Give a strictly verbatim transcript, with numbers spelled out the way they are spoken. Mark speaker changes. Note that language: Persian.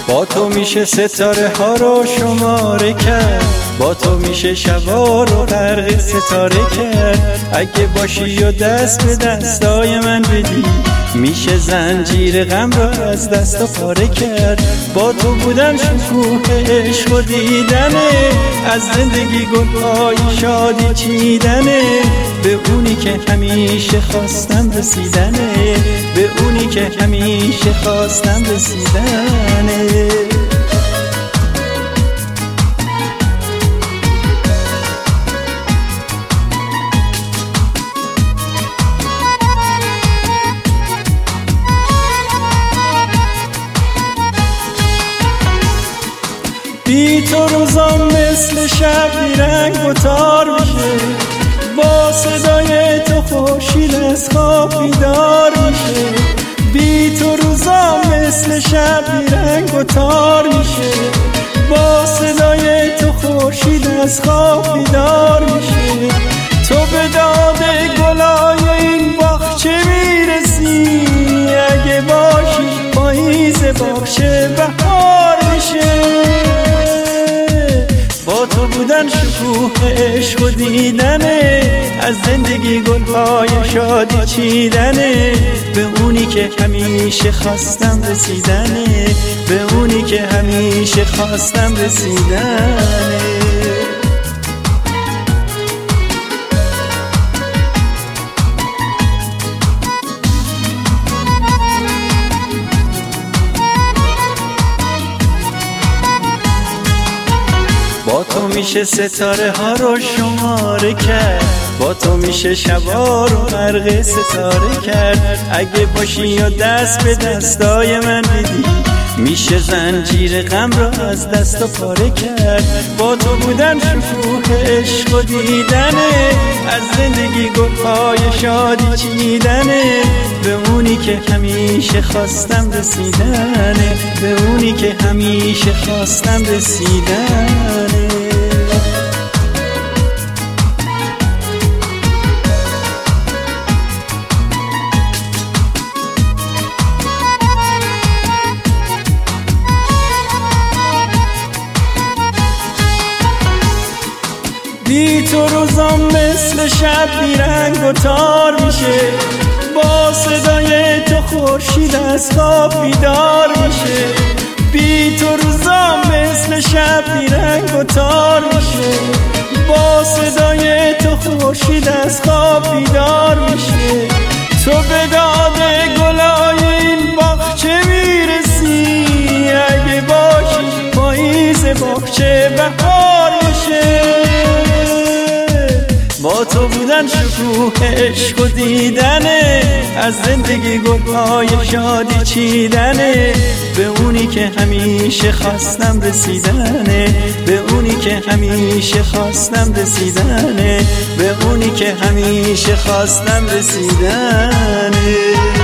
Speaker 1: با تو میشه ستاره ها رو شماره کرد، با تو میشه شبا رو غرق ستاره کرد. اگه باشی و دست به دستای من بدی، میشه زنجیر غم رو از دست و پاره کرد. با تو بودن شکوه عشق و دیدنه، از زندگی گلهای شادی چیدنه. به اونی که همیشه خواستم رسیدنه، به اونی که همیشه خواستم رسیدنه. بی تو روزام مثل شب بیرنگ و تار میشه، با صدای تو خورشید از خواب بیدار میشه. بی تو روزام مثل شب بیرنگ و تار میشه، با صدای تو خورشید از خواب بیدار میشه. تو به داد گلای این باغچه میرسی، اگه باشی پاییز باغچه بهار میشه. با تو بودن شکوه عشق و دیدنه، از زندگی گلهای شادی چیدنه. به اونی که همیشه خواستم رسیدنه، به اونی که همیشه خواستم رسیدنه. با تو میشه ستاره ها رو شماره کرد، با تو میشه شبا رو غرق ستاره کرد. اگه باشی و دست به دستای من بدی، میشه زنجیر غم رو از دست و پاره کرد. با تو بودن شکوه عشق و دیدنه، از زندگی گلهای شادی چیدنه. به اونی که همیشه خواستم رسیدنه، به اونی که همیشه خواستم رسیدنه. بی تو روزام مثل شب بیرنگ و تار میشه، با صدای تو خورشید از خواب بیدار میشه. بی تو روزام مثل شب بیرنگ و تار میشه، با صدای تو خورشید از خواب بیدار میشه. تو به داد گلای این باغچه میرسی، اگه باشی پاییز باغچه بهار میشه. با تو بودن شکوه عشق و دیدنه، از زندگی گلهای شادی چیدنه. به اونی که همیشه خواستم رسیدنه، به اونی که همیشه خواستم رسیدنه، به اونی که همیشه خواستم رسیدنه.